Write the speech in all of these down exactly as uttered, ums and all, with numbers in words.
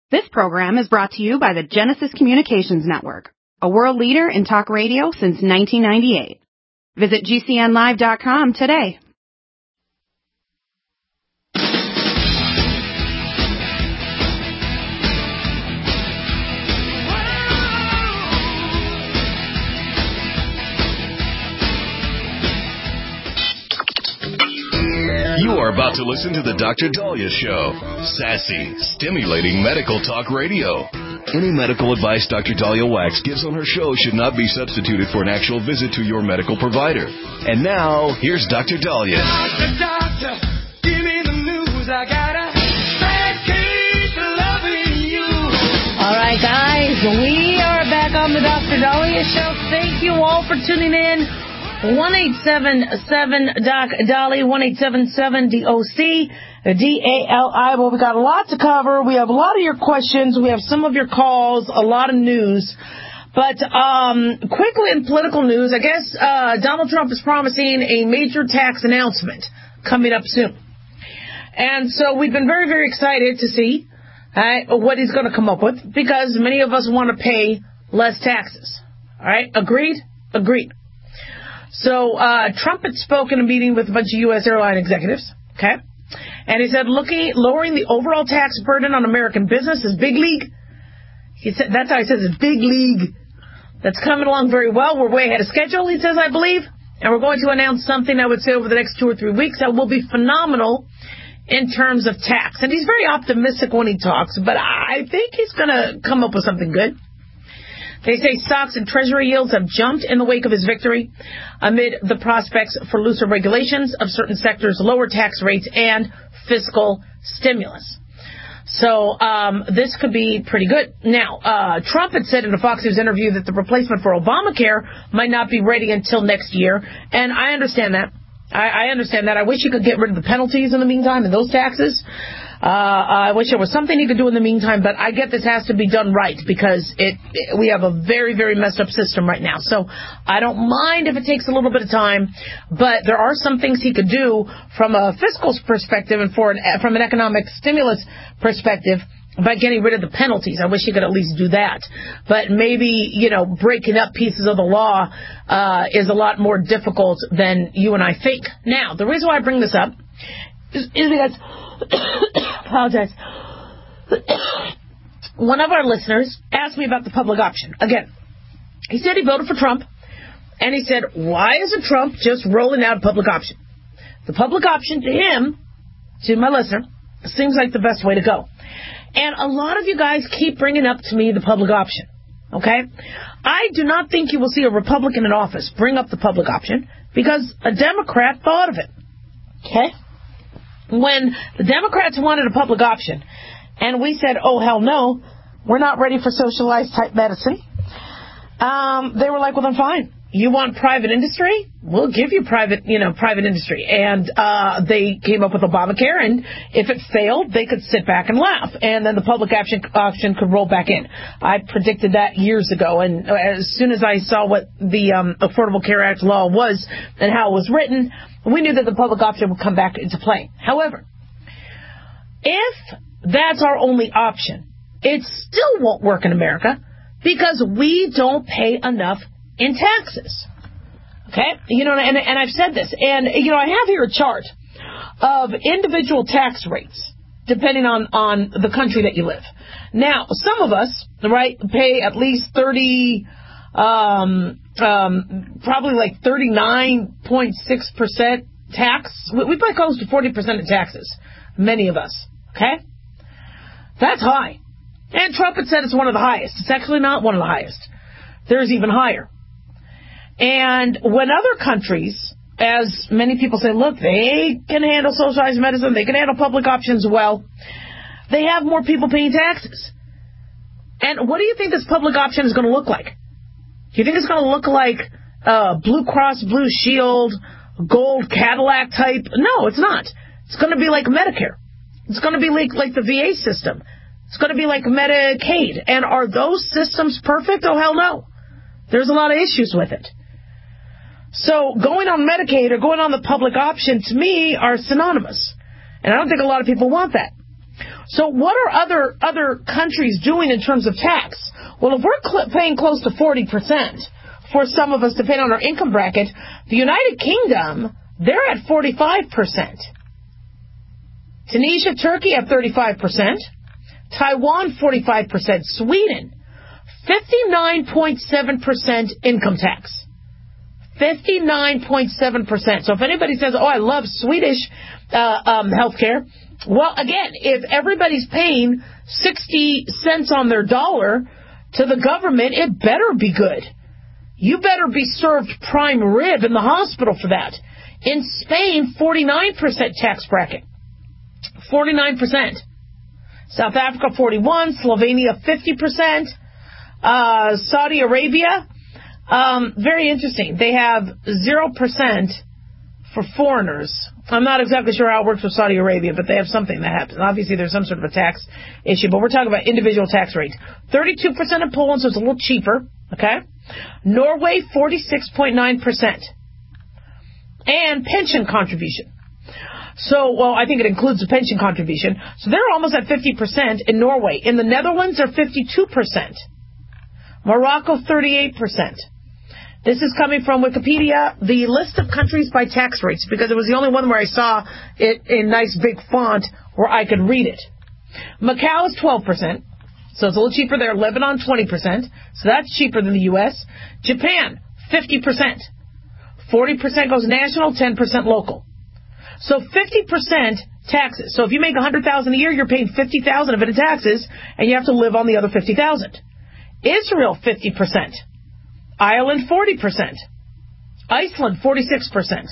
This program is brought to you by the Genesis Communications Network, a world leader in talk radio since nineteen ninety-eight. Visit G C N live dot com today. You are about to listen to the Doctor Daliah Show. Sassy, stimulating medical talk radio. Any medical advice Doctor Daliah Wax gives on her show should not be substituted for an actual visit to your medical provider. And now, here's Doctor Daliah. Doctor, doctor, give me the news. I got a bad case of loving you. All right, guys, we are back on the Doctor Daliah Show. Thank you all for tuning in. one eight seven seven D O C Dolly, one eight seven seven D O C D A L I. Well, we got a lot to cover. We have a lot of your questions. We have some of your calls, a lot of news. But um, quickly in political news, I guess uh, Donald Trump is promising a major tax announcement coming up soon. And so we've been very, very excited to see uh, what he's going to come up with, because many of us want to pay less taxes. All right? Agreed? Agreed. So uh, Trump had spoken in a meeting with a bunch of U S airline executives, okay? And he said, looking, lowering the overall tax burden on American business is big league. He said, that's how he says it's big league. That's coming along very well. We're way ahead of schedule, he says, I believe. And we're going to announce something, I would say, over the next two or three weeks that will be phenomenal in terms of tax. And he's very optimistic when he talks, but I think he's going to come up with something good. They say stocks and treasury yields have jumped in the wake of his victory amid the prospects for looser regulations of certain sectors, lower tax rates, and fiscal stimulus. So um, this could be pretty good. Now, uh, Trump had said in a Fox News interview that the replacement for Obamacare might not be ready until next year, and I understand that. I, I understand that. I wish he could get rid of the penalties in the meantime and those taxes. Uh, I wish there was something he could do in the meantime, but I get this has to be done right, because it, it we have a very, very messed up system right now. So I don't mind if it takes a little bit of time, but there are some things he could do from a fiscal perspective and for an, from an economic stimulus perspective by getting rid of the penalties. I wish he could at least do that. But maybe, you know, breaking up pieces of the law uh, is a lot more difficult than you and I think. Now, the reason why I bring this up is, is because... apologize. One of our listeners asked me about the public option. Again, he said he voted for Trump, and he said, why isn't Trump just rolling out a public option? The public option to him, to my listener, seems like the best way to go. And a lot of you guys keep bringing up to me the public option, okay? I do not think you will see a Republican in office bring up the public option because a Democrat thought of it, okay? When the Democrats wanted a public option, and we said, oh, hell no, we're not ready for socialized type medicine, um, they were like, well, then fine. You want private industry? We'll give you private, you know, private industry. And uh, they came up with Obamacare, and if it failed, they could sit back and laugh, and then the public option, option could roll back in. I predicted that years ago, and as soon as I saw what the um, Affordable Care Act law was and how it was written, we knew that the public option would come back into play. However, if that's our only option, it still won't work in America because we don't pay enough in taxes. Okay? You know, and, and I've said this. And, you know, I have here a chart of individual tax rates depending on, on the country that you live. Now, some of us, right, pay at least thirty, um, um, probably like thirty-nine point six percent tax. We, we pay close to forty percent of taxes. Many of us. Okay? That's high. And Trump had said it's one of the highest. It's actually not one of the highest. There's even higher. And when other countries, as many people say, look, they can handle socialized medicine, they can handle public options well, they have more people paying taxes. And what do you think this public option is going to look like? Do you think it's going to look like uh, Blue Cross Blue Shield, gold Cadillac type? No, it's not. It's going to be like Medicare. It's going to be like, like the V A system. It's going to be like Medicaid. And are those systems perfect? Oh, hell no. There's a lot of issues with it. So going on Medicaid or going on the public option, to me, are synonymous. And I don't think a lot of people want that. So what are other other countries doing in terms of tax? Well, if we're cl- paying close to forty percent for some of us, depending on our income bracket, the United Kingdom, they're at forty-five percent. Tunisia, Turkey at thirty-five percent. Taiwan, forty-five percent. Sweden, fifty-nine point seven percent income tax. fifty-nine point seven percent. So if anybody says, oh, I love Swedish uh, um, health care, well, again, if everybody's paying sixty cents on their dollar to the government, it better be good. You better be served prime rib in the hospital for that. In Spain, forty-nine percent tax bracket. forty-nine percent. South Africa, forty-one. Slovenia, fifty percent. Uh, Saudi Arabia, um, very interesting. They have zero percent for foreigners. I'm not exactly sure how it works with Saudi Arabia, but they have something that happens. Obviously, there's some sort of a tax issue, but we're talking about individual tax rates. thirty-two percent in Poland, so it's a little cheaper. Okay? Norway, forty-six point nine percent. And pension contribution. So, well, I think it includes the pension contribution. So they're almost at fifty percent in Norway. In the Netherlands, they're fifty-two percent. Morocco, thirty-eight percent. This is coming from Wikipedia, the list of countries by tax rates, because it was the only one where I saw it in nice big font where I could read it. Macau is twelve percent, so it's a little cheaper there. Lebanon, twenty percent, so that's cheaper than the U S. Japan, fifty percent. forty percent goes national, ten percent local. So fifty percent taxes. So if you make one hundred thousand dollars a year, you're paying fifty thousand dollars of it in taxes, and you have to live on the other fifty thousand dollars. Israel, fifty percent. Ireland, forty percent. Iceland, forty-six percent.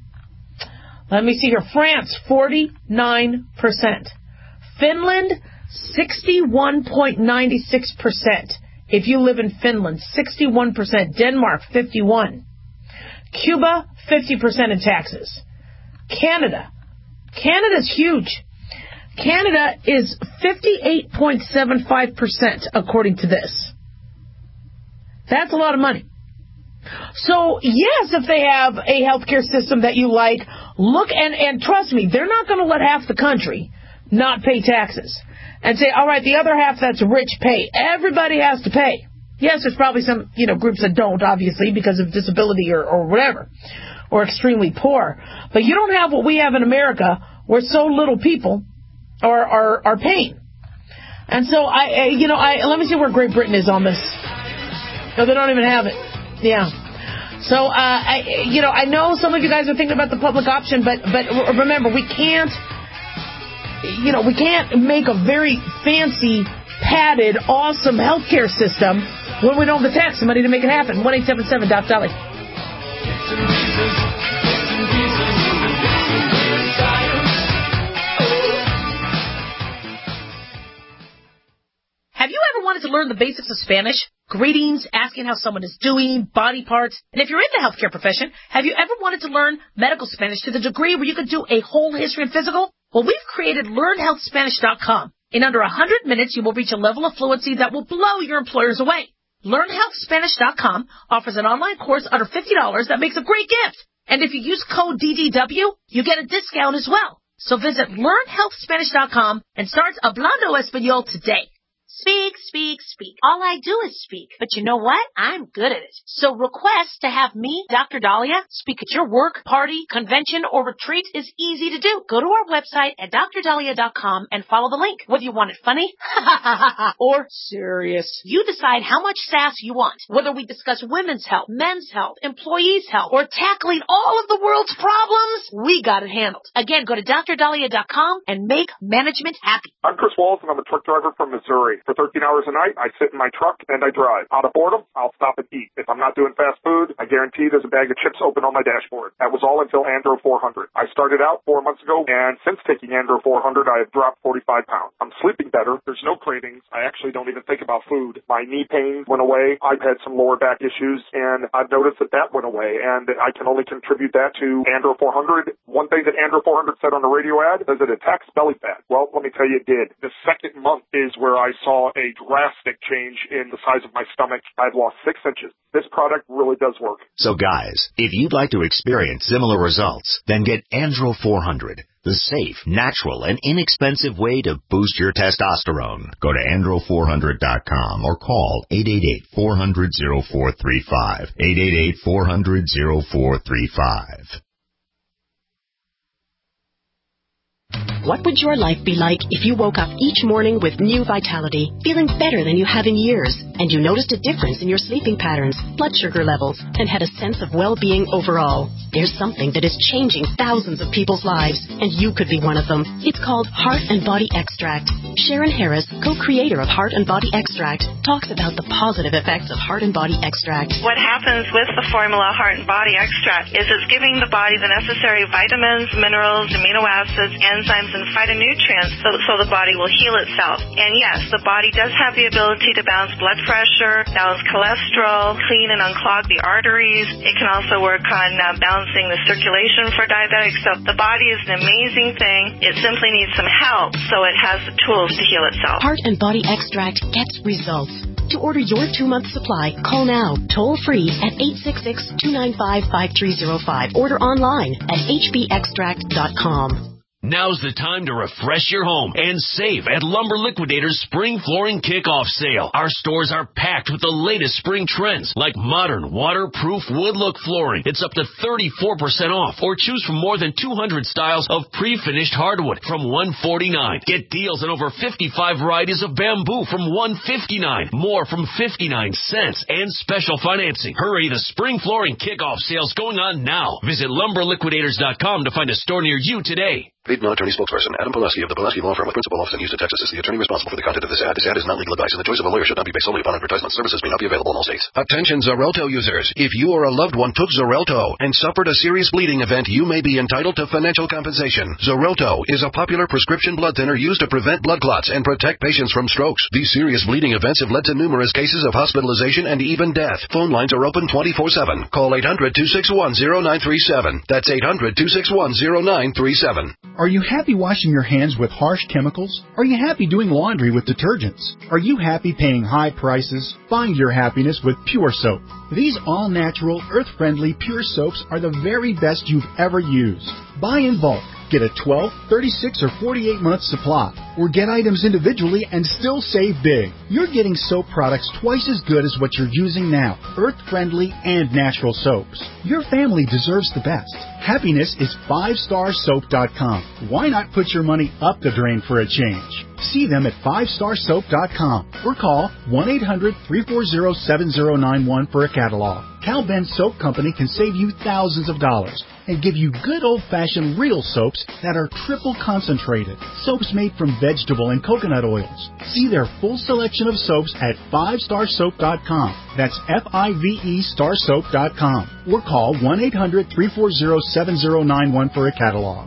Let me see here. France, forty-nine percent. Finland, sixty-one point nine six percent. If you live in Finland, sixty-one percent. Denmark, fifty-one. Cuba, fifty percent in taxes. Canada. Canada's huge. Canada is fifty-eight point seven five percent according to this. That's a lot of money. So, yes, if they have a healthcare system that you like, look, and, and trust me, they're not going to let half the country not pay taxes and say, all right, the other half that's rich pay. Everybody has to pay. Yes, there's probably some, you know, groups that don't, obviously, because of disability or, or whatever, or extremely poor. But you don't have what we have in America, where so little people are are, are paying. And so, I, I you know, I let me see where Great Britain is on this. No, they don't even have it. Yeah. So, uh, I, you know, I know some of you guys are thinking about the public option, but but remember, we can't, you know, we can't make a very fancy, padded, awesome healthcare system when we don't have the tax money to make it happen. one eight seven seven Doc Dolly. Have you ever wanted to learn the basics of Spanish? Greetings, asking how someone is doing, body parts. And if you're in the healthcare profession, have you ever wanted to learn medical Spanish to the degree where you could do a whole history and physical? Well, we've created learn health spanish dot com. In under one hundred minutes, you will reach a level of fluency that will blow your employers away. learn health spanish dot com offers an online course under fifty dollars that makes a great gift. And if you use code D D W, you get a discount as well. So visit learn health spanish dot com and start Hablando Español today. Speak, speak, speak. All I do is speak. But you know what? I'm good at it. So request to have me, Doctor Dahlia, speak at your work, party, convention, or retreat is easy to do. Go to our website at dr dahlia dot com and follow the link. Whether you want it funny or serious, you decide how much sass you want. Whether we discuss women's health, men's health, employees' health, or tackling all of the world's problems, we got it handled. Again, go to dr dahlia dot com and make management happy. I'm Chris Walls, and I'm a truck driver from Missouri. For thirteen hours a night, I sit in my truck and I drive. Out of boredom, I'll stop and eat. If I'm not doing fast food, I guarantee there's a bag of chips open on my dashboard. That was all until Andro four hundred. I started out four months ago, and since taking Andro four hundred, I have dropped forty-five pounds. I'm sleeping better. There's no cravings. I actually don't even think about food. My knee pain went away. I've had some lower back issues, and I've noticed that that went away, and I can only contribute that to Andro four hundred. One thing that Andro four hundred said on the radio ad is that it attacks belly fat. Well, let me tell you, it did. The second month is where I saw a drastic change in the size of my stomach. I've lost six inches. This product really does work. So guys, if you'd like to experience similar results, then get Andro four hundred. the safe, natural, and inexpensive way to boost your testosterone. Go to andro four hundred dot com or call eight eight eight, four hundred, oh four three five, eight eight eight, four hundred, oh four three five. What would your life be like if you woke up each morning with new vitality, feeling better than you have in years, and you noticed a difference in your sleeping patterns, blood sugar levels, and had a sense of well-being overall? There's something that is changing thousands of people's lives, and you could be one of them. It's called Heart and Body Extract. Sharon Harris, co-creator of Heart and Body Extract, talks about the positive effects of Heart and Body Extract. What happens with the formula Heart and Body Extract is it's giving the body the necessary vitamins, minerals, amino acids, enzymes, and phytonutrients so, so the body will heal itself. And yes, the body does have the ability to balance blood pressure, balance cholesterol, clean and unclog the arteries. It can also work on uh, balancing the circulation for diabetics. So the body is an amazing thing. It simply needs some help so it has the tools to heal itself. Heart and Body Extract gets results. To order your two-month supply, call now, toll-free at eight six six, two nine five, five three zero five. Order online at h b extract dot com. Now's the time to refresh your home and save at Lumber Liquidators Spring Flooring Kickoff Sale. Our stores are packed with the latest spring trends like modern, waterproof wood look flooring. It's up to thirty-four percent off, or choose from more than two hundred styles of pre-finished hardwood from one forty-nine. Get deals on over fifty-five varieties of bamboo from one fifty-nine. More from fifty-nine cents and special financing. Hurry, the Spring Flooring Kickoff Sale's going on now. Visit lumber liquidators dot com to find a store near you today. Paid non-attorney spokesperson Adam Pulaski of the Pulaski Law Firm with principal office in Houston, Texas is the attorney responsible for the content of this ad. This ad is not legal advice, and the choice of a lawyer should not be based solely upon advertisement. Services may not be available in all states. Attention Xarelto users. If you or a loved one took Xarelto and suffered a serious bleeding event, you may be entitled to financial compensation. Xarelto is a popular prescription blood thinner used to prevent blood clots and protect patients from strokes. These serious bleeding events have led to numerous cases of hospitalization and even death. Phone lines are open twenty-four seven. Call eight hundred, two six one, zero nine three seven. That's eight hundred, two six one, zero nine three seven. Are you happy washing your hands with harsh chemicals? Are you happy doing laundry with detergents? Are you happy paying high prices? Find your happiness with Pure Soap. These all-natural, earth-friendly Pure Soaps are the very best you've ever used. Buy in bulk. Get a twelve, thirty-six, or forty-eight month supply, or get items individually and still save big. You're getting soap products twice as good as what you're using now, earth-friendly and natural soaps. Your family deserves the best. Happiness is five star soap dot com. Why not put your money up the drain for a change? See them at five star soap dot com or call one eight hundred, three four zero, seven zero nine one for a catalog. Cal Ben Soap Company can save you thousands of dollars and give you good old-fashioned real soaps that are triple concentrated. Soaps made from vegetable and coconut oils. See their full selection of soaps at five star soap dot com. That's F I V E star soap dot com. Or call one eight hundred, three four zero, seven zero nine one for a catalog.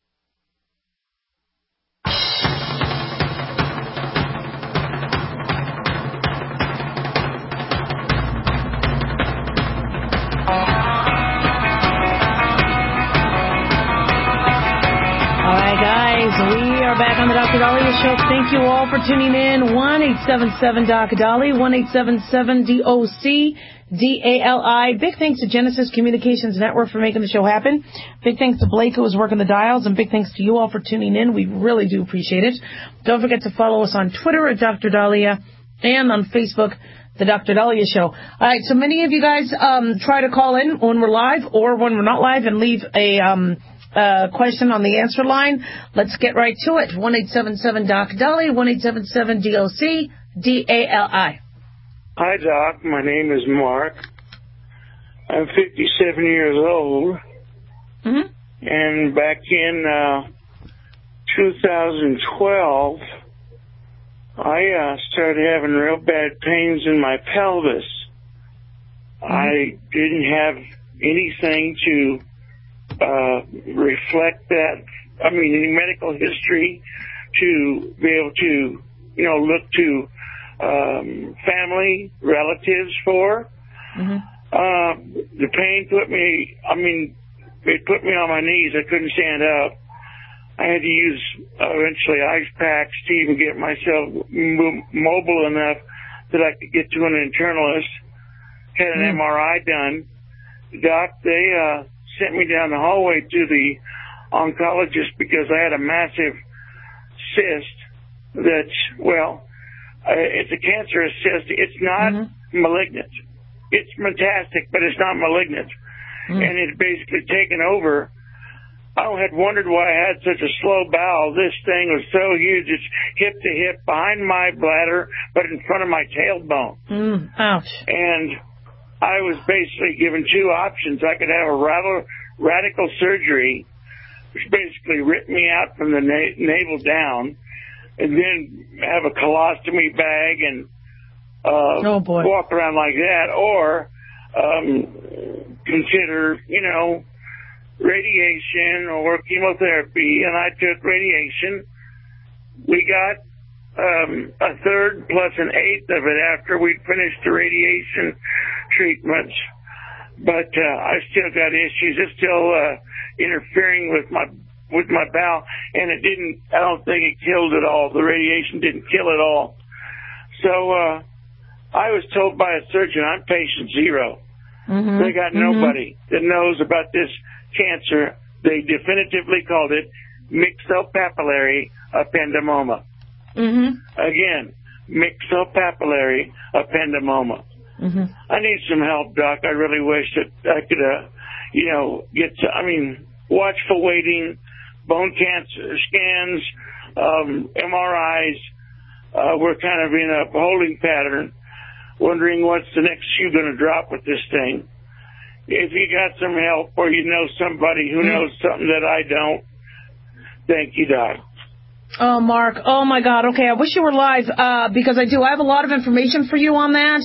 We are back on the Doctor Dahlia Show. Thank you all for tuning in. one eight seven seven D O C Dali, one eight seven seven D O C D A L I. Big thanks to Genesis Communications Network for making the show happen. Big thanks to Blake who was working the dials, and big thanks to you all for tuning in. We really do appreciate it. Don't forget to follow us on Twitter at Doctor Dahlia and on Facebook, The Doctor Dahlia Show. All right, so many of you guys um, try to call in when we're live or when we're not live and leave a um, uh, question on the answer line. Let's get right to it. one eight seven seven D O C Dali, one eight seven seven D O C D A L I. Hi, Doc. My name is Mark. I'm fifty-seven years old. Mm-hmm. And back in uh, two thousand twelve, I uh, started having real bad pains in my pelvis. Mm-hmm. I didn't have anything to uh, reflect that, I mean, any medical history to be able to, you know, look to um, family, relatives for. Mm-hmm. Uh, the pain put me, I mean, it put me on my knees. I couldn't stand up. I had to use uh, eventually ice packs to even get myself m- mobile enough that I could get to an internalist. Had an mm. M R I done. Doc, they uh, sent me down the hallway to the oncologist because I had a massive cyst that's, well, uh, it's a cancerous cyst. It's not mm-hmm. malignant. It's metastatic, but it's not malignant. Mm. And it's basically taken over. I had wondered why I had such a slow bowel. This thing was so huge. It's hip to hip, behind my bladder, but in front of my tailbone. Mm, ouch. And I was basically given two options. I could have a radical, radical surgery, which basically ripped me out from the na- navel down, and then have a colostomy bag and uh, oh boy. walk around like that, or um, consider, you know, radiation or chemotherapy. And I took radiation. We got um, a third plus an eighth of it after we'd finished the radiation treatments. But uh, I still got issues. It's still uh, interfering with my with my bowel, and it didn't. I don't think it killed it all. The radiation didn't kill it all. So uh, I was told by a surgeon, I'm patient zero. Mm-hmm. They got mm-hmm. nobody that knows about this cancer. They definitively called it myxopapillary ependymoma. Mm-hmm. Again, myxopapillary ependymoma. Mm-hmm. I need some help, Doc. I really wish that I could, uh, you know, get to, I mean, watchful waiting, bone cancer scans, um, M R Is. Uh, we're kind of in a holding pattern, wondering what's the next shoe going to drop with this thing. If you got some help or you know somebody who knows something that I don't, thank you, Doc. Oh, Mark. Oh, my God. Okay, I wish you were live uh, because I do. I have a lot of information for you on that.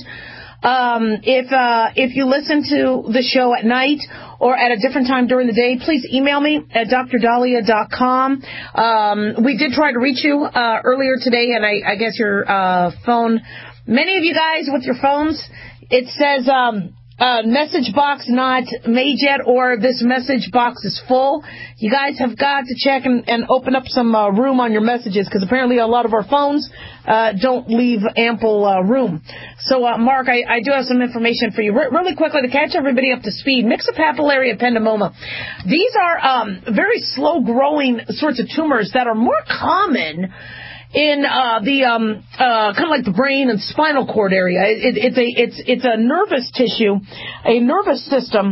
Um, if uh, if you listen to the show at night or at a different time during the day, please email me at d r dahlia dot com. Um, we did try to reach you uh, earlier today, and I, I guess your uh, phone, many of you guys with your phones, it says um, uh, message box not made yet, or this message box is full. You guys have got to check and, and open up some uh, room on your messages, because apparently a lot of our phones uh, don't leave ample uh, room. So, uh, Mark, I, I do have some information for you. Re- really quickly, to catch everybody up to speed, myxopapillary ependymoma. These are um, very slow-growing sorts of tumors that are more common in uh, the um, uh, kind of like the brain and spinal cord area. It, it, it's a it's it's a nervous tissue, a nervous system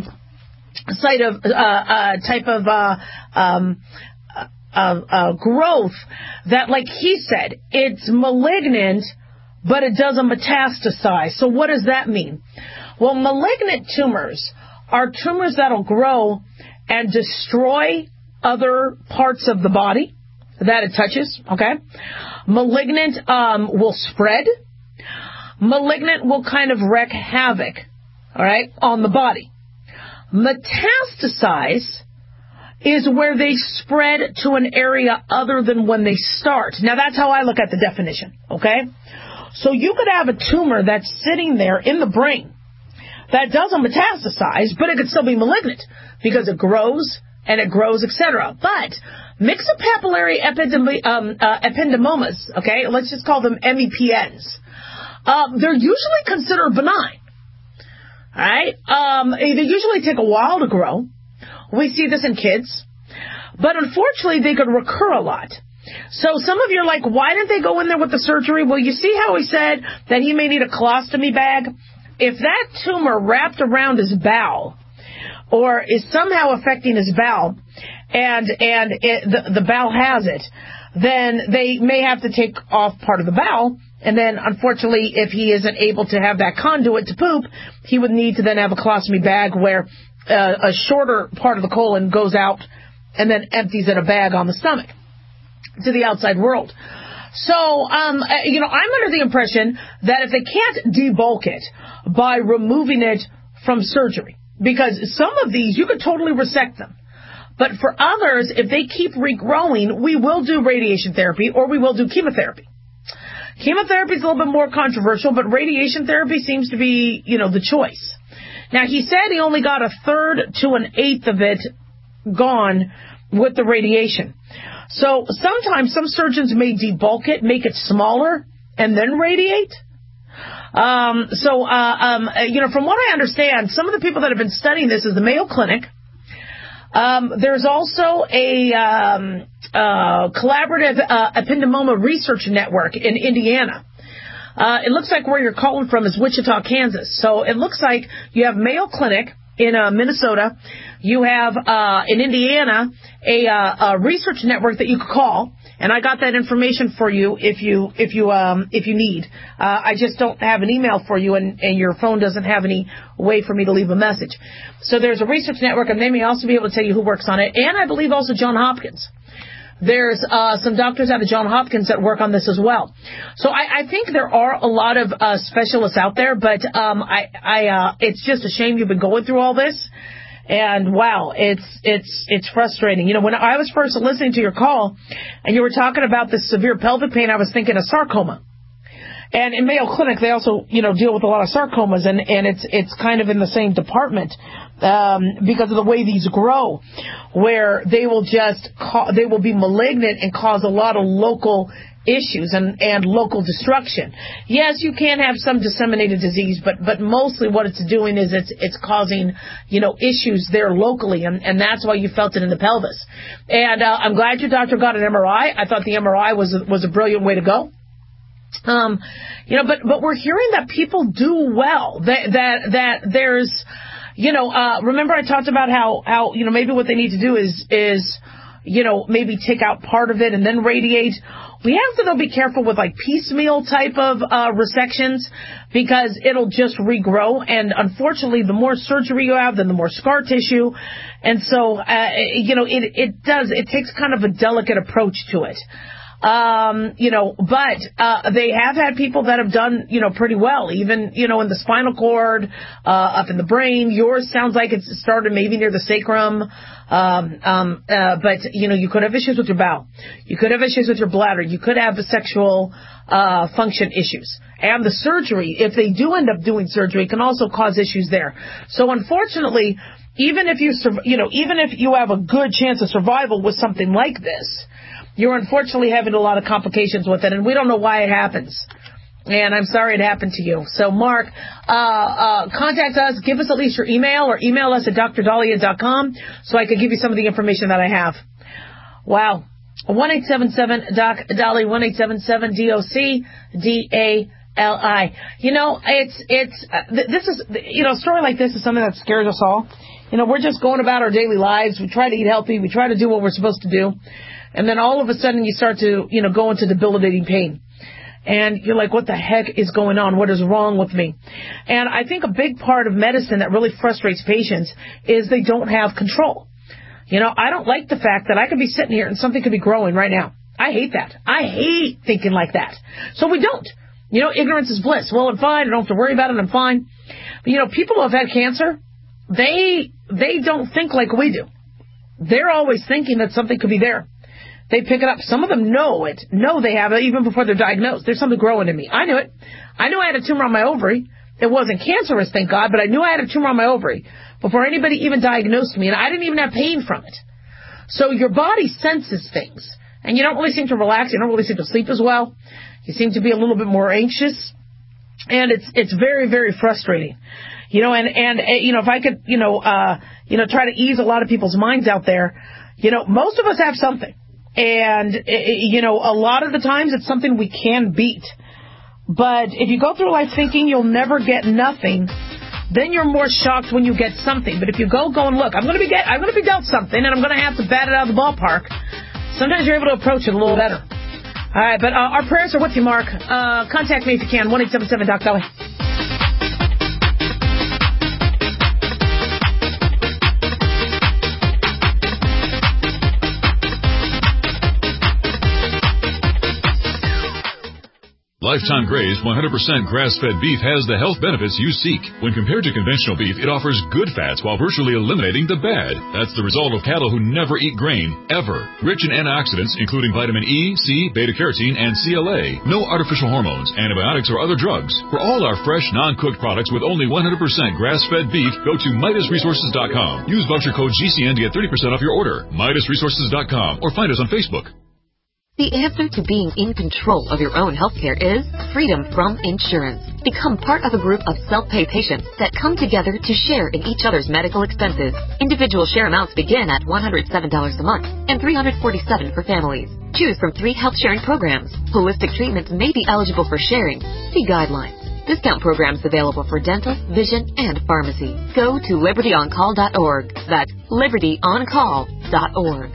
site of uh, uh, type of uh, um, uh, uh, growth that, like he said, it's malignant, but it doesn't metastasize. So what does that mean? Well, malignant tumors are tumors that'll grow and destroy other parts of the body that it touches, okay? Malignant um, will spread. Malignant will kind of wreak havoc, all right, on the body. Metastasize is where they spread to an area other than when they start. Now, that's how I look at the definition, okay? So you could have a tumor that's sitting there in the brain that doesn't metastasize, but it could still be malignant because it grows and it grows, et cetera. But myxopapillary epidemi- um, uh, ependymomas, okay, let's just call them M E P Ns, uh, they're usually considered benign. All right? Um, they usually take a while to grow. We see this in kids. But unfortunately, they could recur a lot. So some of you are like, why didn't they go in there with the surgery? Well, you see how he said that he may need a colostomy bag? If that tumor wrapped around his bowel or is somehow affecting his bowel, and and it, the, the bowel has it, then they may have to take off part of the bowel. And then, unfortunately, if he isn't able to have that conduit to poop, he would need to then have a colostomy bag where uh, a shorter part of the colon goes out and then empties in a bag on the stomach to the outside world. So, um, you know, I'm under the impression that if they can't debulk it by removing it from surgery, because some of these, you could totally resect them. But for others, if they keep regrowing, we will do radiation therapy or we will do chemotherapy. Chemotherapy is a little bit more controversial, but radiation therapy seems to be, you know, the choice. Now, he said he only got a third to an eighth of it gone with the radiation. So sometimes some surgeons may debulk it, make it smaller, and then radiate. Um, so, uh, um, you know, from what I understand, some of the people that have been studying this is the Mayo Clinic, Um, there's also a um, uh, collaborative uh, ependymoma research network in Indiana. Uh, it looks like where you're calling from is Wichita, Kansas. So it looks like you have Mayo Clinic in uh, Minnesota. You have uh, in Indiana a, uh, a research network that you could call, and I got that information for you if you if you um, if you need. Uh, I just don't have an email for you, and, and your phone doesn't have any way for me to leave a message. So there's a research network, and they may also be able to tell you who works on it, and I believe also Johns Hopkins. There's uh, some doctors out of Johns Hopkins that work on this as well. So I, I think there are a lot of uh, specialists out there, but um, I, I, uh, it's just a shame you've been going through all this. And wow, it's it's it's frustrating. You know, when I was first listening to your call, and you were talking about the severe pelvic pain, I was thinking of sarcoma. And in Mayo Clinic, they also, you know, deal with a lot of sarcomas, and, and it's it's kind of in the same department um, because of the way these grow, where they will just ca- they will be malignant and cause a lot of local issues and, and local destruction. Yes, you can have some disseminated disease, but but mostly what it's doing is it's it's causing, you know, issues there locally, and, and that's why you felt it in the pelvis. And uh, I'm glad your doctor got an M R I. I thought the M R I was a, was a brilliant way to go. Um, you know, but, but we're hearing that people do well, that, that, that there's, you know, uh, remember I talked about how, how, you know, maybe what they need to do is, is, you know, maybe take out part of it and then radiate. We have to, though, be careful with, like, piecemeal type of, uh, resections, because it'll just regrow. And unfortunately, the more surgery you have, then the more scar tissue. And so, uh, you know, it, it does, it takes kind of a delicate approach to it. Um, you know, but, uh, they have had people that have done, you know, pretty well, even, you know, in the spinal cord, uh, up in the brain. Yours sounds like it's started maybe near the sacrum. Um, um, uh, but, you know, you could have issues with your bowel. You could have issues with your bladder. You could have sexual, uh, function issues. And the surgery, if they do end up doing surgery, can also cause issues there. So unfortunately, even if you, you know, even if you have a good chance of survival with something like this, you're unfortunately having a lot of complications with it, and we don't know why it happens. And I'm sorry it happened to you. So, Mark, uh, uh, contact us. Give us at least your email, or email us at d r dahlia dot com so I could give you some of the information that I have. Wow. one eight seven seven D O C D A L I, one eight seven seven D O C D A L I. You know, it's, it's, uh, th- this is, you know, a story like this is something that scares us all. You know, we're just going about our daily lives. We try to eat healthy. We try to do what we're supposed to do. And then all of a sudden you start to, you know, go into debilitating pain. And you're like, what the heck is going on? What is wrong with me? And I think a big part of medicine that really frustrates patients is they don't have control. You know, I don't like the fact that I could be sitting here and something could be growing right now. I hate that. I hate thinking like that. So we don't. You know, ignorance is bliss. Well, I'm fine. I don't have to worry about it. I'm fine. But, you know, people who have had cancer, they they don't think like we do. They're always thinking that something could be there. They pick it up. Some of them know it, know they have it even before they're diagnosed. There's something growing in me. I knew it. I knew I had a tumor on my ovary. It wasn't cancerous, thank God, but I knew I had a tumor on my ovary before anybody even diagnosed me, and I didn't even have pain from it. So your body senses things, and you don't really seem to relax. You don't really seem to sleep as well. You seem to be a little bit more anxious, and it's it's very, very frustrating. You know, and, and you know, if I could, you know, uh, you know, try to ease a lot of people's minds out there, you know, most of us have something. And, you know, a lot of the times it's something we can beat. But if you go through life thinking you'll never get nothing, then you're more shocked when you get something. But if you go going, look, I'm going to be get, I'm going to be dealt something, and I'm going to have to bat it out of the ballpark, sometimes you're able to approach it a little better. All right, but uh, our prayers are with you, Mark. Uh, contact me if you can, one eight seven seven D O C D A L I. Lifetime Graze one hundred percent grass-fed beef has the health benefits you seek. When compared to conventional beef, it offers good fats while virtually eliminating the bad. That's the result of cattle who never eat grain, ever. Rich in antioxidants, including vitamin E, C, beta-carotene, and C L A. No artificial hormones, antibiotics, or other drugs. For all our fresh, non-cooked products with only one hundred percent grass-fed beef, go to Midas Resources dot com. Use voucher code G C N to get thirty percent off your order. Midas Resources dot com, or find us on Facebook. The answer to being in control of your own healthcare is freedom from insurance. Become part of a group of self-pay patients that come together to share in each other's medical expenses. Individual share amounts begin at one hundred seven dollars a month and three hundred forty-seven dollars for families. Choose from three health sharing programs. Holistic treatments may be eligible for sharing. See guidelines. Discount programs available for dental, vision, and pharmacy. Go to liberty on call dot org. That's liberty on call dot org.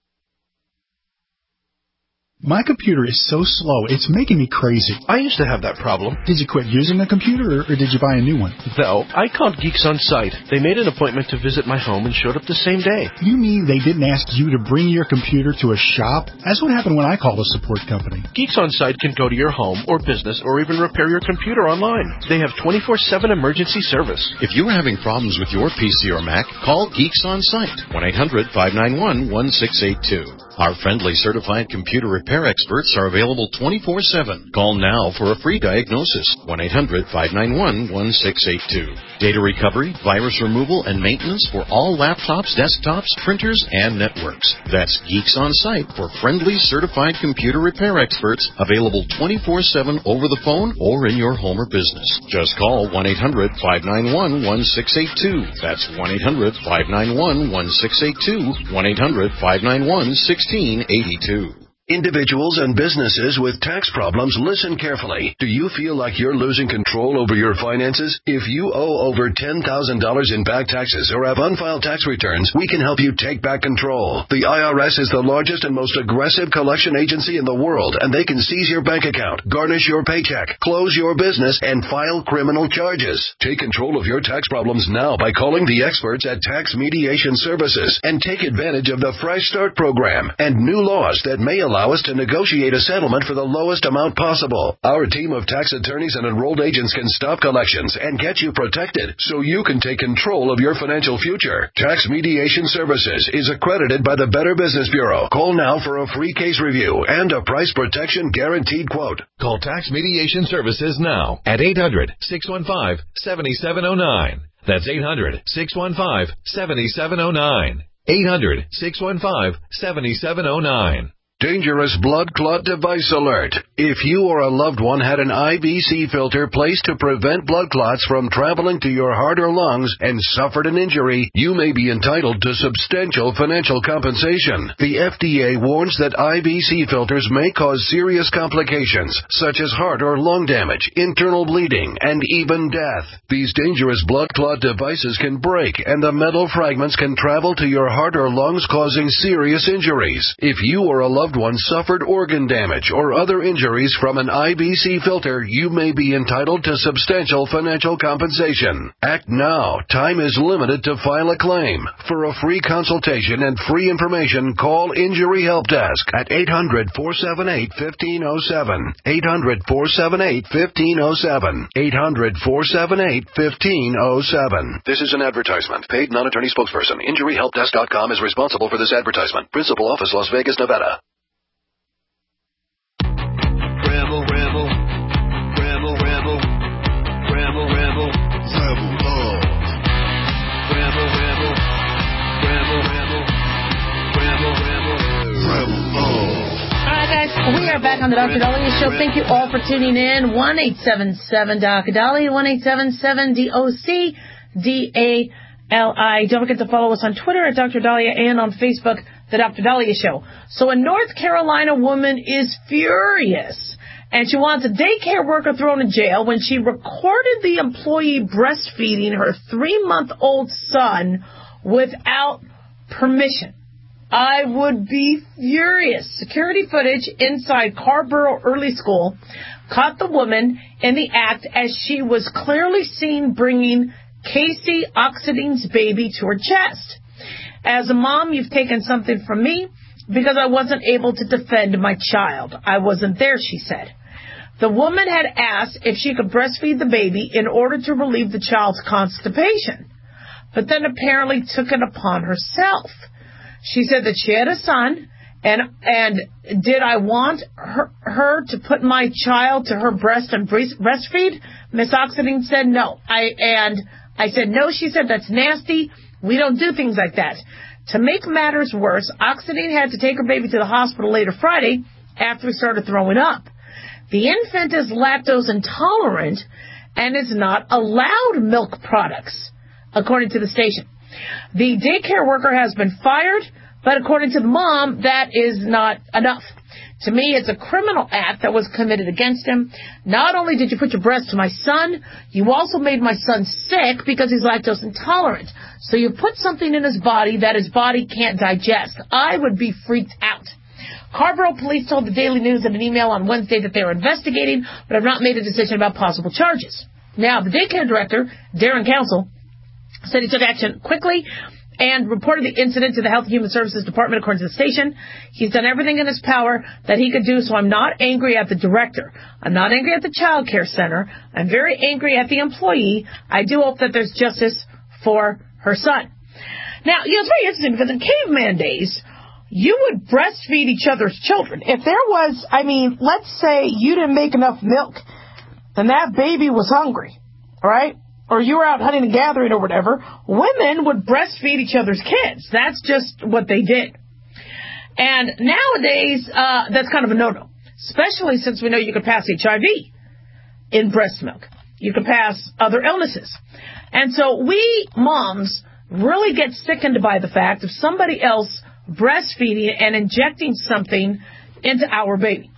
My computer is so slow, it's making me crazy. I used to have that problem. Did you quit using a computer, or, or did you buy a new one? No, I called Geeks On Site. They made an appointment to visit my home and showed up the same day. You mean they didn't ask you to bring your computer to a shop? That's what happened when I called a support company. Geeks On Site can go to your home or business or even repair your computer online. They have twenty-four seven emergency service. If you're having problems with your P C or Mac, call Geeks On Site, one eight hundred five nine one one six eight two. Our friendly certified computer repair experts are available twenty-four seven. Call now for a free diagnosis, one eight hundred five nine one one six eight two. Data recovery, virus removal, and maintenance for all laptops, desktops, printers, and networks. That's Geeks On Site for friendly certified computer repair experts, available twenty-four seven over the phone or in your home or business. Just call one eight hundred five nine one one six eight two. That's one eight hundred five nine one one six eight two, one eight hundred five nine one one six eight two. Individuals and businesses with tax problems, listen carefully. Do you feel like you're losing control over your finances? If you owe over ten thousand dollars in back taxes or have unfiled tax returns, we can help you take back control. The I R S is the largest and most aggressive collection agency in the world, and they can seize your bank account, garnish your paycheck, close your business, and file criminal charges. Take control of your tax problems now by calling the experts at Tax Mediation Services and take advantage of the Fresh Start program and new laws that may allow Allow us to negotiate a settlement for the lowest amount possible. Our team of tax attorneys and enrolled agents can stop collections and get you protected so you can take control of your financial future. Tax Mediation Services is accredited by the Better Business Bureau. Call now for a free case review and a price protection guaranteed quote. Call Tax Mediation Services now at eight hundred six one five seven seven zero nine. That's eight hundred six one five seven seven zero nine. eight hundred six one five seven seven zero nine. Dangerous blood clot device alert. If you or a loved one had an I V C filter placed to prevent blood clots from traveling to your heart or lungs and suffered an injury, you may be entitled to substantial financial compensation. The F D A warns that I V C filters may cause serious complications, such as heart or lung damage, internal bleeding, and even death. These dangerous blood clot devices can break, and the metal fragments can travel to your heart or lungs, causing serious injuries. If you or a loved one suffered organ damage or other injuries from an I V C filter, you may be entitled to substantial financial compensation. Act now. Time is limited to file a claim. For a free consultation and free information, call Injury Help Desk at eight hundred four seven eight one five zero seven. eight hundred four seven eight one five zero seven. eight hundred four seven eight one five zero seven. This is an advertisement. Paid non-attorney spokesperson. Injury Help Desk dot com is responsible for this advertisement. Principal office, Las Vegas, Nevada. Rebel, rebel, rebel, rebel, rebel, rebel, rebel love. Rebel, rebel, rebel, rebel, rebel, rebel, rebel love. All right, guys, we are back on the Doctor Dahlia Show. Thank you all for tuning in. one eight seven seven Doc Dahlia, one eight seven seven D O C D A L I. Don't forget to follow us on Twitter at Doctor Dahlia and on Facebook, The Doctor Dahlia Show. So a North Carolina woman is furious, and she wants a daycare worker thrown in jail when she recorded the employee breastfeeding her three-month-old son without permission. I would be furious. Security footage inside Carborough Early School caught the woman in the act as she was clearly seen bringing Casey Oxidine's baby to her chest. As a mom, you've taken something from me because I wasn't able to defend my child. I wasn't there, she said. The woman had asked if she could breastfeed the baby in order to relieve the child's constipation, but then apparently took it upon herself. She said that she had a son, and and did I want her, her to put my child to her breast and breastfeed? Miss Oxidine said no. I and I said no. She said that's nasty. We don't do things like that. To make matters worse, Oxidine had to take her baby to the hospital later Friday after he started throwing up. The infant is lactose intolerant, and is not allowed milk products, according to the station. The daycare worker has been fired, but according to the mom, that is not enough. To me, it's a criminal act that was committed against him. Not only did you put your breast to my son, you also made my son sick because he's lactose intolerant. So you put something in his body that his body can't digest. I would be freaked out. Carrboro police told the Daily News in an email on Wednesday that they are investigating, but have not made a decision about possible charges. Now, the daycare director, Darren Council, said he took action quickly and reported the incident to the Health and Human Services Department, according to the station. He's done everything in his power that he could do, so I'm not angry at the director. I'm not angry at the child care center. I'm very angry at the employee. I do hope that there's justice for her son. Now, you know, it's very interesting because in caveman days, you would breastfeed each other's children. If there was, I mean, let's say you didn't make enough milk and that baby was hungry, all right? Or you were out hunting and gathering or whatever, women would breastfeed each other's kids. That's just what they did. And nowadays, uh, that's kind of a no-no, especially since we know you could pass H I V in breast milk. You could pass other illnesses. And so we moms really get sickened by the fact of somebody else breastfeeding and injecting something into our baby.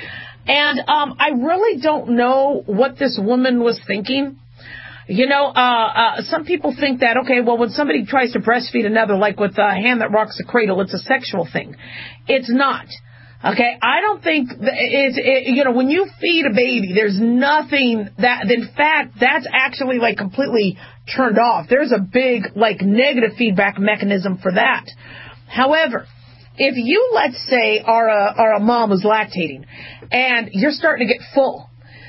And um, I really don't know what this woman was thinking. You know, uh, uh, some people think that, okay, well, when somebody tries to breastfeed another, like with a hand that rocks the cradle, it's a sexual thing. It's not. Okay, I don't think it's, it, you know, when you feed a baby, there's nothing that, in fact, that's actually like completely turned off. There's a big, like, negative feedback mechanism for that. However, if you, let's say, are a, are a mom who's lactating and you're starting to get full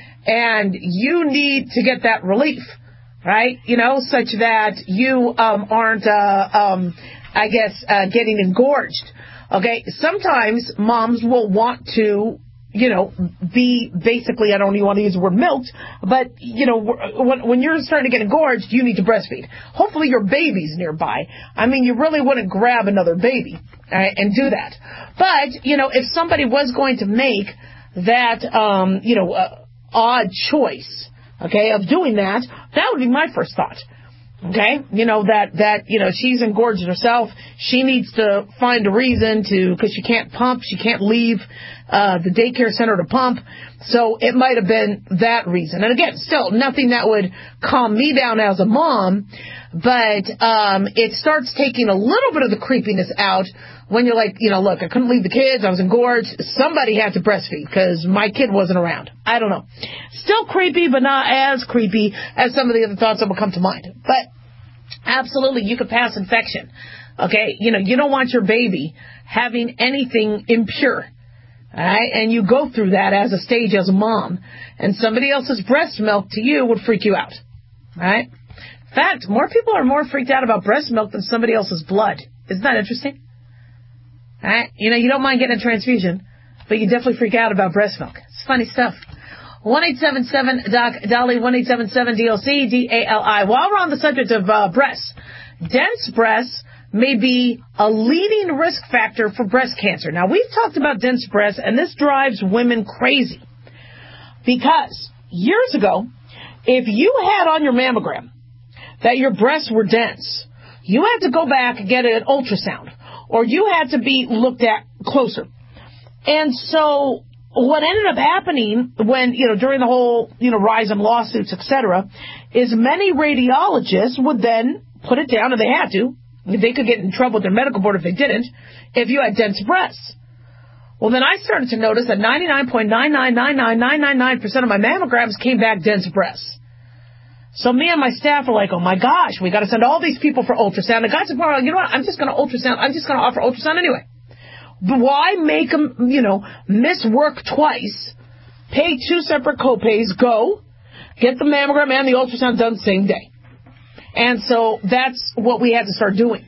and you need to get that relief, right, you know, such that you um, aren't, uh, um, I guess, uh, getting engorged. Okay, sometimes moms will want to, you know, be basically, I don't even want to use the word milked, but, you know, when, when you're starting to get engorged, you need to breastfeed. Hopefully your baby's nearby. I mean, you really wouldn't grab another baby, right, and do that. But, you know, if somebody was going to make that, um, you know, uh, odd choice, okay, of doing that, that would be my first thought. Okay, you know, that, that, you know, she's engorged herself. She needs to find a reason to, because she can't pump. She can't leave uh, the daycare center to pump. So it might have been that reason. And again, still nothing that would calm me down as a mom. But um, it starts taking a little bit of the creepiness out when you're like, you know, look, I couldn't leave the kids. I was engorged. Somebody had to breastfeed because my kid wasn't around. I don't know. Still creepy, but not as creepy as some of the other thoughts that will come to mind. But absolutely, you could pass infection. Okay, you know, you don't want your baby having anything impure. All right, and you go through that as a stage as a mom, and somebody else's breast milk to you would freak you out. All right. In fact, more people are more freaked out about breast milk than somebody else's blood. Isn't that interesting? All right, you know, you don't mind getting a transfusion, but you definitely freak out about breast milk. It's funny stuff. one eight seven seven doc Dolly, one eight seven seven D L C D A L I. While we're on the subject of uh, breasts, dense breasts may be a leading risk factor for breast cancer. Now, we've talked about dense breasts, and this drives women crazy. Because years ago, if you had on your mammogram that your breasts were dense, you had to go back and get an ultrasound, or you had to be looked at closer. And so what ended up happening when, you know, during the whole, you know, rise in lawsuits, et cetera, is many radiologists would then put it down, and they had to. They could get in trouble with their medical board if they didn't, if you had dense breasts. Well, then I started to notice that ninety-nine point nine nine nine nine nine nine nine percent of my mammograms came back dense breasts. So me and my staff were like, oh my gosh, we got to send all these people for ultrasound. The guys said, well, you know what, I'm just going to ultrasound, I'm just going to offer ultrasound anyway. But why make them, you know, miss work twice, pay two separate copays, go, get the mammogram and the ultrasound done the same day? And so that's what we had to start doing.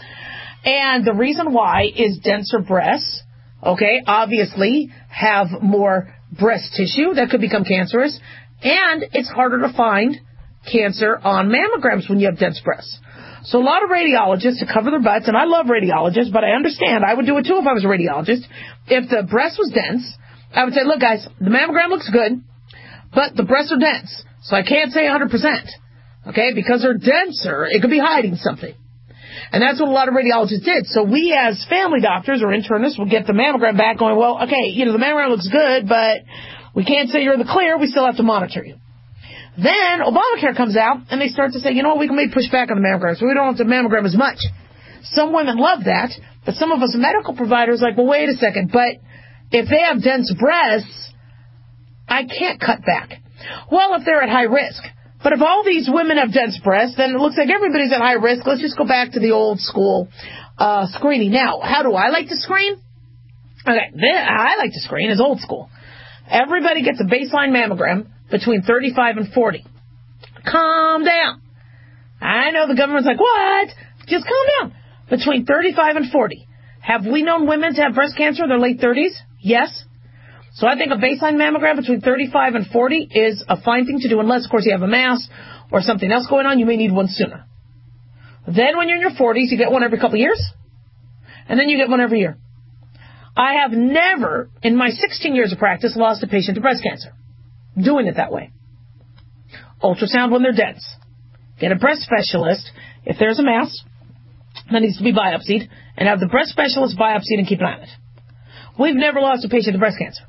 And the reason why is denser breasts, okay, obviously have more breast tissue that could become cancerous, and it's harder to find cancer on mammograms when you have dense breasts. So a lot of radiologists to cover their butts, and I love radiologists, but I understand, I would do it too if I was a radiologist. If the breast was dense, I would say, look guys, the mammogram looks good, but the breasts are dense. So I can't say one hundred percent. Okay, because they're denser, it could be hiding something. And that's what a lot of radiologists did. So we as family doctors or internists will get the mammogram back going, well, okay, you know, the mammogram looks good, but we can't say you're in the clear. We still have to monitor you. Then Obamacare comes out, and they start to say, you know what, we can maybe push back on the mammogram, so we don't have to mammogram as much. Some women love that, but some of us medical providers are like, well, wait a second, but if they have dense breasts, I can't cut back. Well, if they're at high risk. But if all these women have dense breasts, then it looks like everybody's at high risk. Let's just go back to the old school uh, screening. Now, how do I like to screen? Okay, I like to screen is old school. Everybody gets a baseline mammogram between thirty-five and forty. Calm down. I know the government's like, what? Just calm down. Between thirty-five and forty. Have we known women to have breast cancer in their late thirties? Yes. So I think a baseline mammogram between thirty-five and forty is a fine thing to do, unless, of course, you have a mass or something else going on. You may need one sooner. Then when you're in your forties, you get one every couple of years, and then you get one every year. I have never, in my sixteen years of practice, lost a patient to breast cancer. Doing it that way. Ultrasound when they're dense. Get a breast specialist if there's a mass that needs to be biopsied, and have the breast specialist biopsied and keep an eye on it. We've never lost a patient to breast cancer.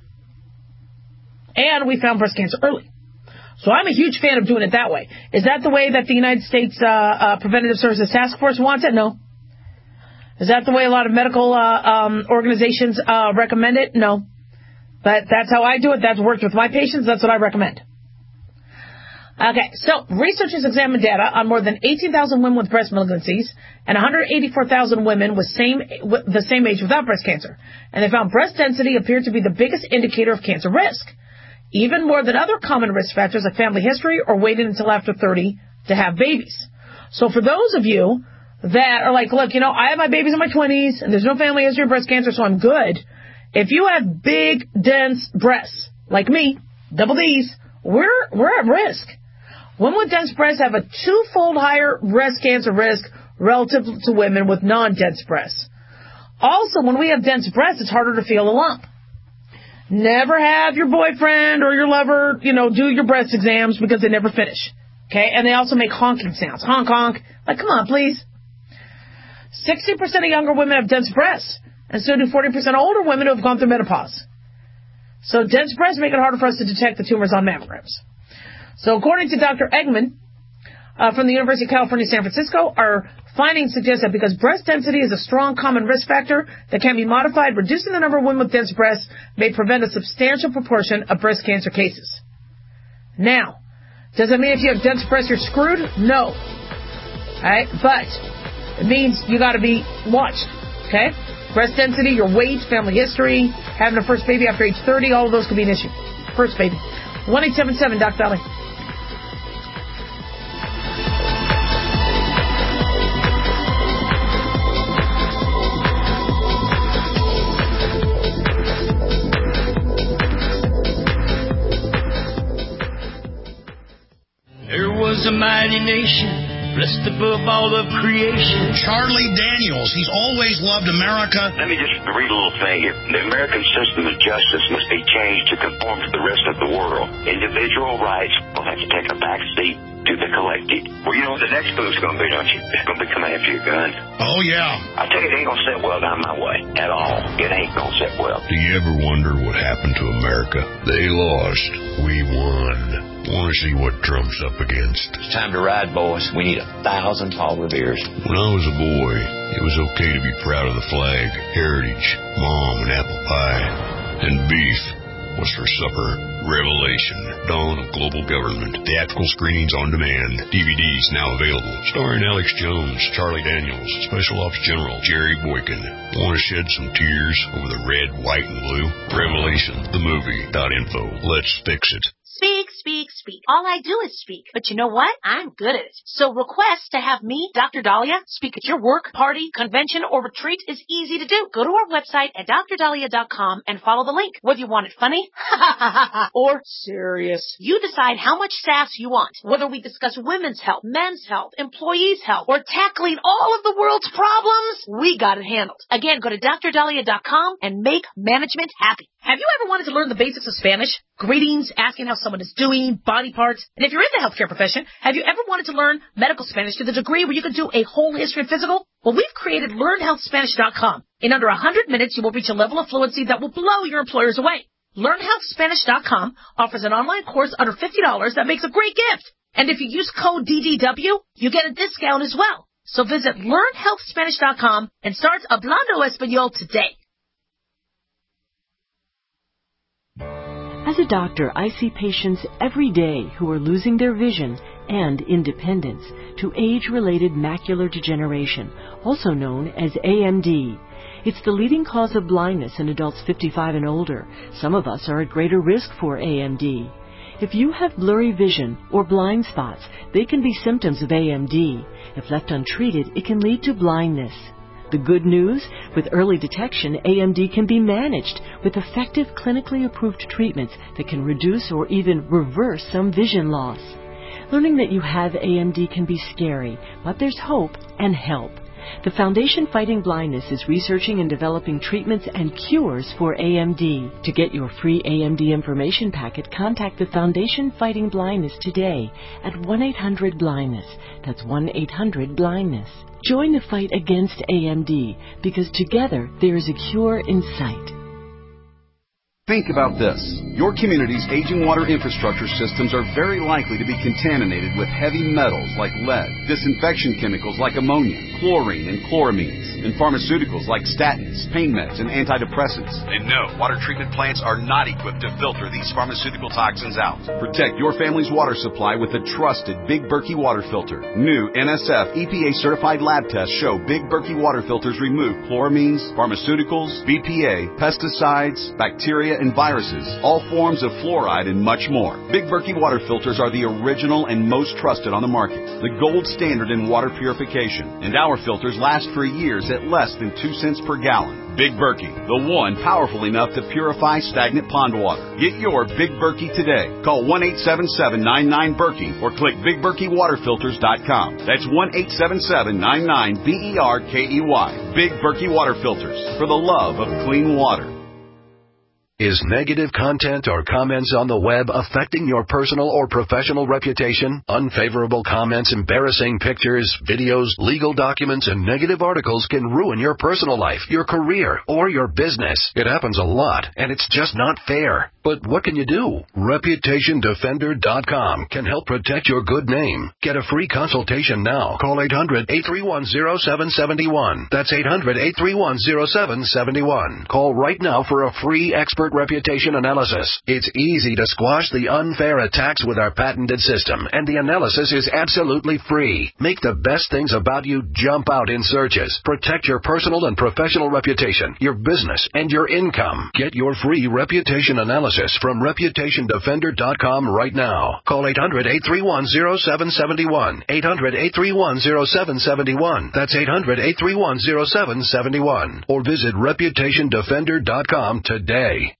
And we found breast cancer early. So I'm a huge fan of doing it that way. Is that the way that the United States uh, uh, Preventative Services Task Force wants it? No. Is that the way a lot of medical uh, um, organizations uh, recommend it? No. But that's how I do it. That's worked with my patients. That's what I recommend. Okay, so researchers examined data on more than eighteen thousand women with breast malignancies and one hundred eighty-four thousand women with same with the same age without breast cancer. And they found breast density appeared to be the biggest indicator of cancer risk, even more than other common risk factors like family history or waiting until after thirty to have babies. So for those of you that are like, look, you know, I have my babies in my twenties and there's no family history of breast cancer, so I'm good. If you have big, dense breasts, like me, double D's, we're we're at risk. Women with dense breasts have a twofold higher breast cancer risk relative to women with non-dense breasts. Also, when we have dense breasts, it's harder to feel a lump. Never have your boyfriend or your lover, you know, do your breast exams because they never finish. Okay? And they also make honking sounds. Honk, honk. Like, come on, please. sixty percent of younger women have dense breasts, and so do forty percent of older women who have gone through menopause. So dense breasts make it harder for us to detect the tumors on mammograms. So according to Doctor Eggman uh, from the University of California, San Francisco, our findings suggest that because breast density is a strong common risk factor that can be modified, reducing the number of women with dense breasts may prevent a substantial proportion of breast cancer cases. Now, does that mean if you have dense breasts you're screwed? No. All right, but it means you got to be watched. Okay? Breast density, your weight, family history, having a first baby after age thirty, all of those could be an issue. First baby. one eight seven seven, Doc Dolly. There was a mighty nation, blessed above all of creation. Charlie Daniels, he's always loved America. Let me just read a little thing here. The American system of justice must be changed to conform to the rest of the world. Individual rights will have to take a back seat to the collective. Well, you know what the next move's going to be, don't you? It's going to be coming after your gun. Oh, yeah. I tell you, it ain't going to set well down my way at all. It ain't going to set well. Do you ever wonder what happened to America? They lost. We won. Want to see what Trump's up against. It's time to ride, boys. We need a thousand Paul Revere's. When I was a boy, it was okay to be proud of the flag, heritage, mom, and apple pie. And beef was for supper. Revelation, Dawn of Global Government. Theatrical screenings on demand. D V Ds now available. Starring Alex Jones, Charlie Daniels, Special Ops General Jerry Boykin. Want to shed some tears over the red, white, and blue? Revelation, the movie. Info. Let's fix it. Speak, speak, speak. All I do is speak. But you know what? I'm good at it. So request to have me, Doctor Dahlia, speak at your work, party, convention, or retreat is easy to do. Go to our website at dr dahlia dot com and follow the link. Whether you want it funny or serious, you decide how much sass you want. Whether we discuss women's health, men's health, employees' health, or tackling all of the world's problems, we got it handled. Again, go to dr dahlia dot com and make management happy. Have you ever wanted to learn the basics of Spanish? greetings, asking how someone is doing, body parts. And if you're in the healthcare profession, have you ever wanted to learn medical Spanish to the degree where you can do a whole history and physical? Well, we've created learn health spanish dot com. In under one hundred minutes, you will reach a level of fluency that will blow your employers away. learn health spanish dot com offers an online course under fifty dollars that makes a great gift. And if you use code D D W, you get a discount as well. So visit learn health spanish dot com and start Hablando Español today. As a doctor, I see patients every day who are losing their vision and independence to age-related macular degeneration, also known as A M D. It's the leading cause of blindness in adults fifty-five and older. Some of us are at greater risk for A M D. If you have blurry vision or blind spots, they can be symptoms of A M D. If left untreated, it can lead to blindness. The good news? With early detection, A M D can be managed with effective clinically approved treatments that can reduce or even reverse some vision loss. Learning that you have A M D can be scary, but there's hope and help. The Foundation Fighting Blindness is researching and developing treatments and cures for A M D. To get your free A M D information packet, contact the Foundation Fighting Blindness today at one eight hundred blindness. That's one eight hundred blindness. Join the fight against A M D, because together there is a cure in sight. Think about this. Your community's aging water infrastructure systems are very likely to be contaminated with heavy metals like lead, disinfection chemicals like ammonia, chlorine and chloramines, and pharmaceuticals like statins, pain meds, and antidepressants. And no, water treatment plants are not equipped to filter these pharmaceutical toxins out. Protect your family's water supply with the trusted Big Berkey water filter. New N S F E P A-certified lab tests show Big Berkey water filters remove chloramines, pharmaceuticals, B P A, pesticides, bacteria, and viruses, all forms of fluoride, and much more. Big Berkey water filters are the original and most trusted on the market, the gold standard in water purification, and our filters last for years at less than two cents per gallon. Big Berkey, the one powerful enough to purify stagnant pond water. Get your Big Berkey today. Call one eight seven seven, nine nine, Berkey or click big berkey water filters dot com. That's one eight seven seven, nine nine, B E R K E Y. Big Berkey water filters, for the love of clean water. Is negative content or comments on the web affecting your personal or professional reputation? Unfavorable comments, embarrassing pictures, videos, legal documents, and negative articles can ruin your personal life, your career, or your business. It happens a lot, and it's just not fair. But what can you do? reputation defender dot com can help protect your good name. Get a free consultation now. Call eight hundred, eight three one, zero seven seven one. That's eight hundred, eight three one, zero seven seven one. Call right now for a free expert reputation analysis. It's easy to squash the unfair attacks with our patented system, and the analysis is absolutely free. Make the best things about you jump out in searches. Protect your personal and professional reputation, your business, and your income. Get your free reputation analysis from reputation defender dot com right now. Call eight hundred, eight three one, zero seven seven one. eight hundred, eight three one, zero seven seven one. That's eight hundred, eight three one, zero seven seven one. Or visit reputation defender dot com today.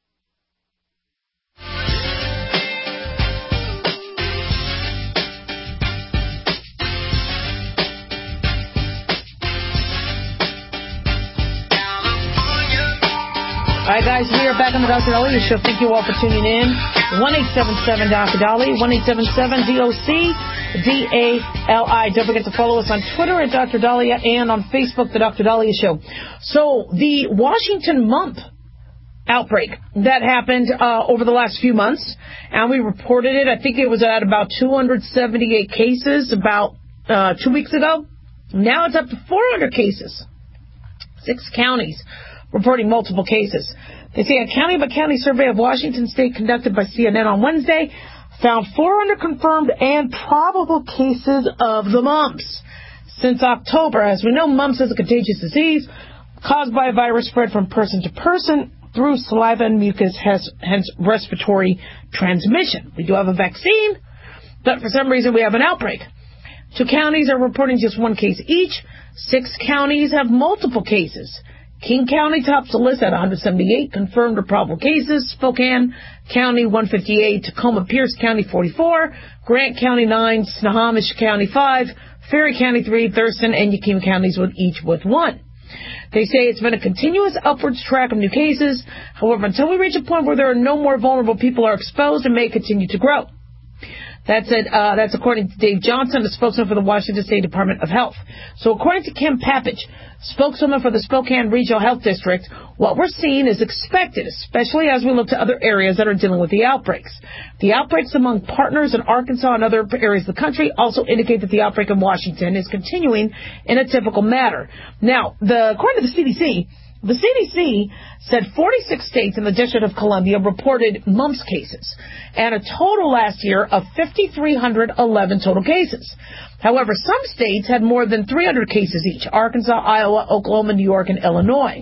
All right, guys, we are back on the Doctor Dolly Show. Thank you all for tuning in. one eight seven seven, Doctor Dolly, one eight seven seven, D O C D A L I. Don't forget to follow us on Twitter at Doctor Dahlia and on Facebook, The Doctor Dahlia Show. So the Washington mump outbreak that happened uh, over the last few months, and we reported it. I think it was at about two hundred seventy-eight cases about uh, two weeks ago. Now it's up to four hundred cases. Six counties reporting multiple cases. They say a county-by-county survey of Washington State conducted by C N N on Wednesday found four hundred confirmed and probable cases of the mumps since October. As we know, mumps is a contagious disease caused by a virus spread from person to person through saliva and mucus, hence respiratory transmission. We do have a vaccine, but for some reason we have an outbreak. Two counties are reporting just one case each. Six counties have multiple cases. King County tops the list at one hundred seventy-eight confirmed or probable cases. Spokane County, one hundred fifty-eight. Tacoma Pierce County, forty-four. Grant County, nine. Snohomish County, five. Ferry County, three. Thurston and Yakima counties with each with one. They say it's been a continuous upwards track of new cases. However, until we reach a point where there are no more vulnerable people are exposed, it may continue to grow. That's it. Uh, that's according to Dave Johnson, the spokesman for the Washington State Department of Health. So according to Kim Papich, spokeswoman for the Spokane Regional Health District, what we're seeing is expected, especially as we look to other areas that are dealing with the outbreaks. The outbreaks among partners in Arkansas and other areas of the country also indicate that the outbreak in Washington is continuing in a typical manner. Now, the, according to the C D C, the C D C said forty-six states in the District of Columbia reported mumps cases, and a total last year of five thousand three hundred eleven total cases. However, some states had more than three hundred cases each: Arkansas, Iowa, Oklahoma, New York, and Illinois.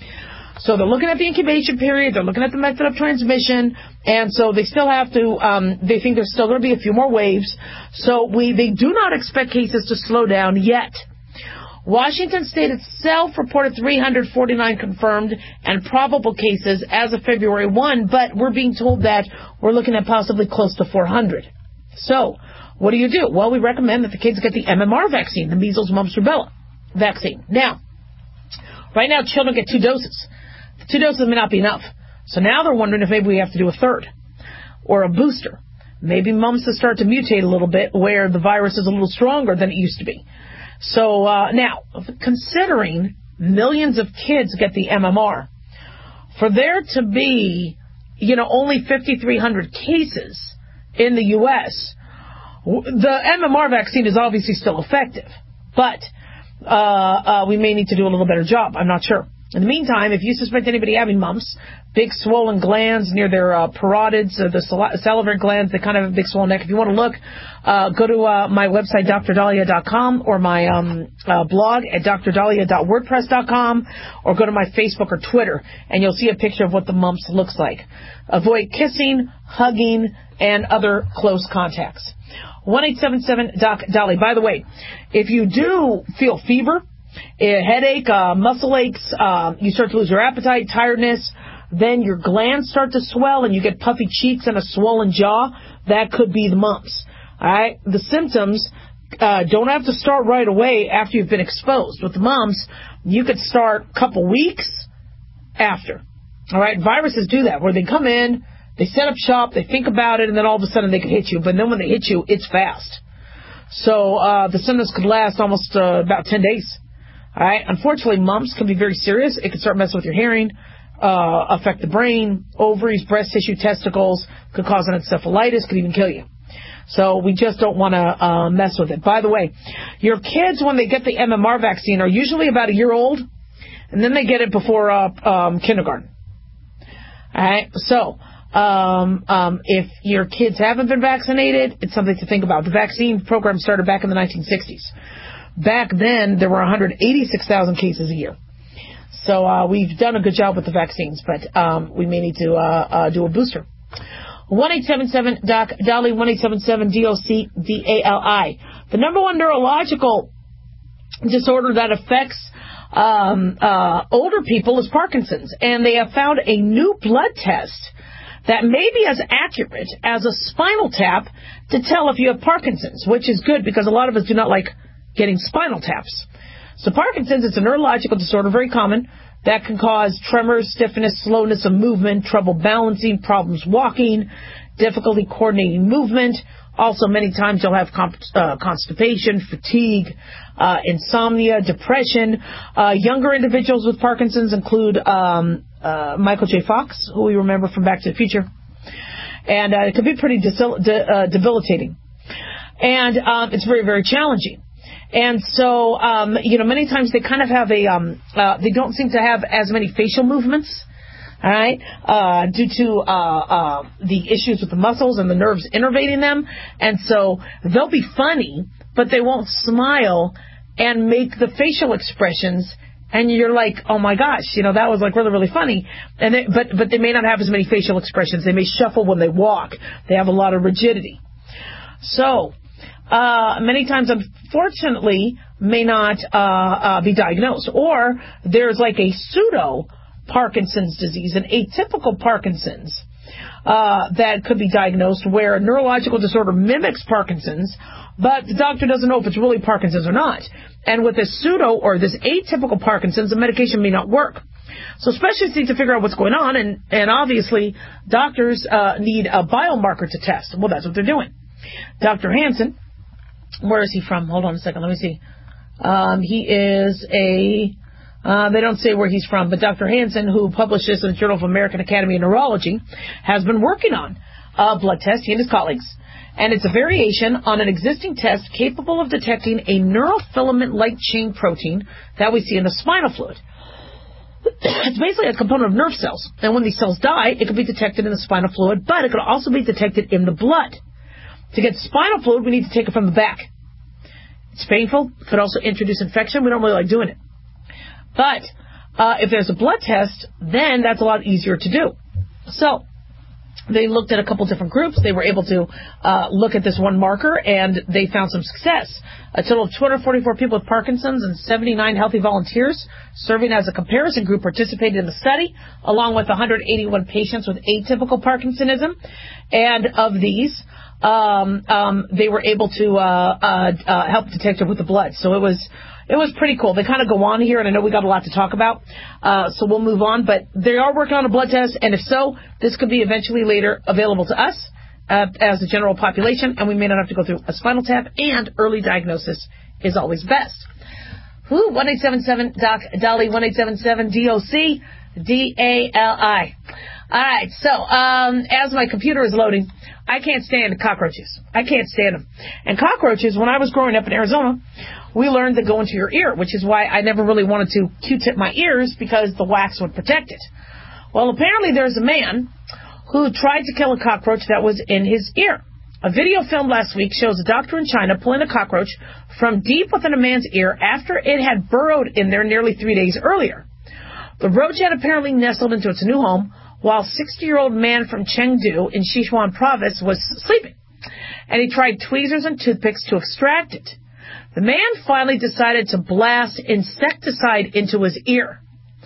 So they're looking at the incubation period, they're looking at the method of transmission, and so they still have to, um, they think there's still going to be a few more waves. So we, they do not expect cases to slow down yet. Washington State itself reported three hundred forty-nine confirmed and probable cases as of February first, but we're being told that we're looking at possibly close to four hundred. So, what do you do? Well, we recommend that the kids get the M M R vaccine, the measles, mumps, rubella vaccine. Now, right now, children get two doses. The two doses may not be enough. So now they're wondering if maybe we have to do a third or a booster. Maybe mumps will start to mutate a little bit where the virus is a little stronger than it used to be. So uh, now, considering millions of kids get the M M R, for there to be, you know, only five thousand three hundred cases in the U S, the M M R vaccine is obviously still effective, but uh, uh, we may need to do a little better job. I'm not sure. In the meantime, if you suspect anybody having mumps, big swollen glands near their uh, parotids, uh, the sal- salivary glands, they kind of have a big swollen neck. If you want to look, uh, go to uh, my website, D R Dahlia dot com, or my um, uh, blog at D R Dahlia dot wordpress dot com, or go to my Facebook or Twitter, and you'll see a picture of what the mumps looks like. Avoid kissing, hugging, and other close contacts. one eight seven seven D O C Dolly. By the way, if you do feel fever, a headache, uh, muscle aches, uh, you start to lose your appetite, tiredness, then your glands start to swell and you get puffy cheeks and a swollen jaw, that could be the mumps. All right? The symptoms uh, don't have to start right away after you've been exposed. With the mumps, you could start a couple weeks after. All right? Viruses do that, where they come in, they set up shop, they think about it, and then all of a sudden they can hit you. But then when they hit you, it's fast. So uh, the symptoms could last almost uh, about ten days. All right. Unfortunately, mumps can be very serious. It can start messing with your hearing, uh, affect the brain, ovaries, breast tissue, testicles, could cause an encephalitis, could even kill you. So we just don't want to uh, mess with it. By the way, your kids, when they get the M M R vaccine, are usually about a year old, and then they get it before uh, um, kindergarten. All right. So um, um, if your kids haven't been vaccinated, it's something to think about. The vaccine program started back in the nineteen sixties. Back then, there were one hundred eighty-six thousand cases a year. So uh, we've done a good job with the vaccines, but um, we may need to uh, uh, do a booster. one eight seven seven D O C D A L I, one eight seven seven D O C D A L I. The number one neurological disorder that affects um, uh, older people is Parkinson's, and they have found a new blood test that may be as accurate as a spinal tap to tell if you have Parkinson's, which is good because a lot of us do not like getting spinal taps. So Parkinson's, it's a neurological disorder, very common, that can cause tremors, stiffness, slowness of movement, trouble balancing, problems walking, difficulty coordinating movement. Also, many times you'll have comp- uh, constipation, fatigue, uh, insomnia, depression. Uh, younger individuals with Parkinson's include um, uh, Michael J. Fox, who we remember from Back to the Future. And uh, it can be pretty dis- de- uh, debilitating. And um, it's very, very challenging. And so, um, you know, many times they kind of have a, um, uh, they don't seem to have as many facial movements, all right, uh, due to uh, uh, the issues with the muscles and the nerves innervating them. And so they'll be funny, but they won't smile and make the facial expressions. And you're like, oh my gosh, you know, that was like really, really funny. And they, but but they may not have as many facial expressions. They may shuffle when they walk. They have a lot of rigidity. So. Uh, many times, unfortunately, may not uh, uh, be diagnosed. Or there's like a pseudo Parkinson's disease, an atypical Parkinson's, uh, that could be diagnosed where a neurological disorder mimics Parkinson's, but the doctor doesn't know if it's really Parkinson's or not. And with this pseudo or this atypical Parkinson's, the medication may not work. So specialists need to figure out what's going on, and, and obviously doctors uh, need a biomarker to test. Well, that's what they're doing. Doctor Hansen, where is he from? Hold on a second. Let me see. Um, he is a, uh, they don't say where he's from, but Doctor Hansen, who published this in the Journal of American Academy of Neurology, has been working on a blood test, he and his colleagues. And it's a variation on an existing test capable of detecting a neurofilament light chain protein that we see in the spinal fluid. It's basically a component of nerve cells. And when these cells die, it can be detected in the spinal fluid, but it can also be detected in the blood. To get spinal fluid, we need to take it from the back. It's painful. It could also introduce infection. We don't really like doing it. But uh, if there's a blood test, then that's a lot easier to do. So they looked at a couple different groups. They were able to uh, look at this one marker, and they found some success. A total of two hundred forty-four people with Parkinson's and seventy-nine healthy volunteers serving as a comparison group participated in the study, along with one hundred eighty-one patients with atypical Parkinsonism. And of these, um, um, they were able to uh, uh, uh, help detect it with the blood. So it was it was pretty cool. They kind of go on here, and I know we got a lot to talk about, uh, so we'll move on. But they are working on a blood test, and if so, this could be eventually later available to us uh, as the general population, and we may not have to go through a spinal tap, and early diagnosis is always best. Who? one eight seven seven D O C, Dolly, one eight seven seven D O C, D A L I. All right, so um, as my computer is loading, I can't stand cockroaches. I can't stand them. And cockroaches, when I was growing up in Arizona, we learned to go into your ear, which is why I never really wanted to Q-tip my ears, because the wax would protect it. Well, apparently there's a man who tried to kill a cockroach that was in his ear. A video filmed last week shows a doctor in China pulling a cockroach from deep within a man's ear after it had burrowed in there nearly three days earlier. The roach had apparently nestled into its new home while a sixty-year-old man from Chengdu in Sichuan province was sleeping, and he tried tweezers and toothpicks to extract it. The man finally decided to blast insecticide into his ear.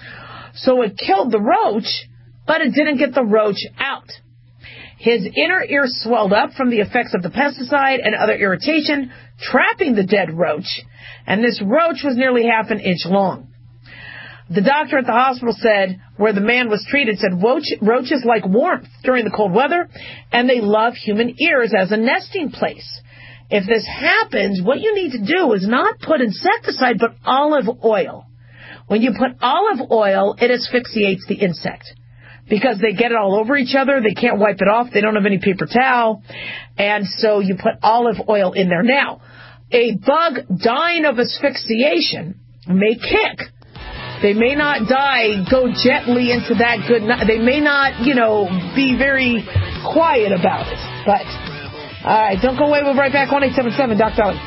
So it killed the roach, but it didn't get the roach out. His inner ear swelled up from the effects of the pesticide and other irritation, trapping the dead roach, and this roach was nearly half an inch long. The doctor at the hospital said, where the man was treated, said roach, roaches like warmth during the cold weather, and they love human ears as a nesting place. If this happens, what you need to do is not put insecticide, but olive oil. When you put olive oil, it asphyxiates the insect, because they get it all over each other. They can't wipe it off. They don't have any paper towel. And so you put olive oil in there. Now, a bug dying of asphyxiation may kick. They may not die, go gently into that good night. They may not, you know, be very quiet about it. But, all right, don't go away. We'll be right back. one eight seven seven, Doctor Dolly.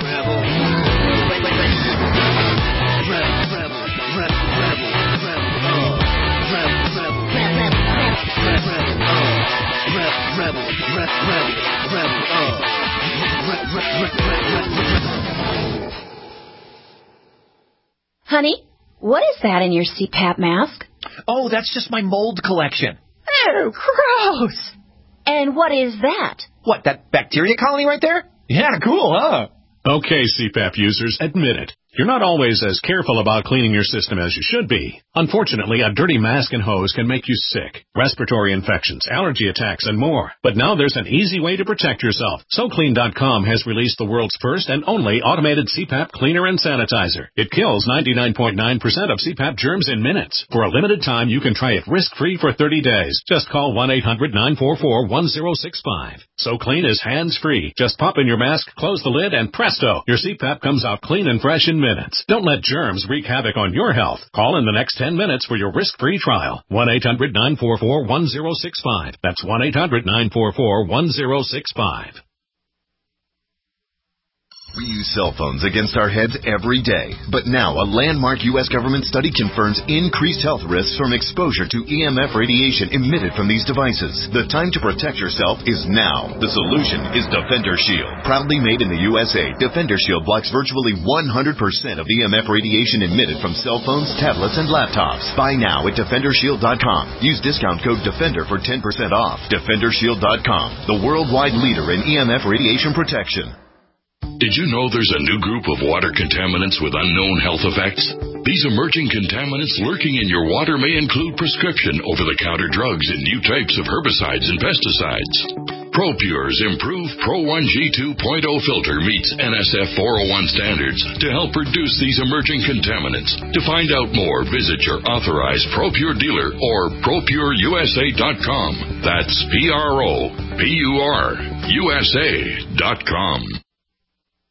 Honey? What is that in your C PAP mask? Oh, that's just my mold collection. Oh, gross. And what is that? What, that bacteria colony right there? Yeah, cool, huh? Okay, C PAP users, admit it. You're not always as careful about cleaning your system as you should be. Unfortunately, a dirty mask and hose can make you sick, respiratory infections, allergy attacks, and more. But now there's an easy way to protect yourself. So Clean dot com has released the world's first and only automated C PAP cleaner and sanitizer. It kills ninety-nine point nine percent of C PAP germs in minutes. For a limited time, you can try it risk-free for thirty days. Just call one eight hundred nine four four one zero six five. So Clean is hands-free. Just pop in your mask, close the lid, and presto, your C PAP comes out clean and fresh in minutes. Don't let germs wreak havoc on your health. Call in the next ten minutes for your risk-free trial. one eight hundred nine four four one zero six five. That's one eight hundred nine four four one zero six five. We use cell phones against our heads every day, but now a landmark U S government study confirms increased health risks from exposure to E M F radiation emitted from these devices. The time to protect yourself is now. The solution is Defender Shield. Proudly made in the U S A, Defender Shield blocks virtually one hundred percent of E M F radiation emitted from cell phones, tablets, and laptops. Buy now at Defender Shield dot com. Use discount code DEFENDER for ten percent off. Defender Shield dot com, the worldwide leader in E M F radiation protection. Did you know there's a new group of water contaminants with unknown health effects? These emerging contaminants lurking in your water may include prescription over-the-counter drugs and new types of herbicides and pesticides. ProPure's improved Pro one G two point oh filter meets N S F four oh one standards to help reduce these emerging contaminants. To find out more, visit your authorized ProPure dealer or Pro Pure U S A dot com. That's P R O P U R U S A dot com.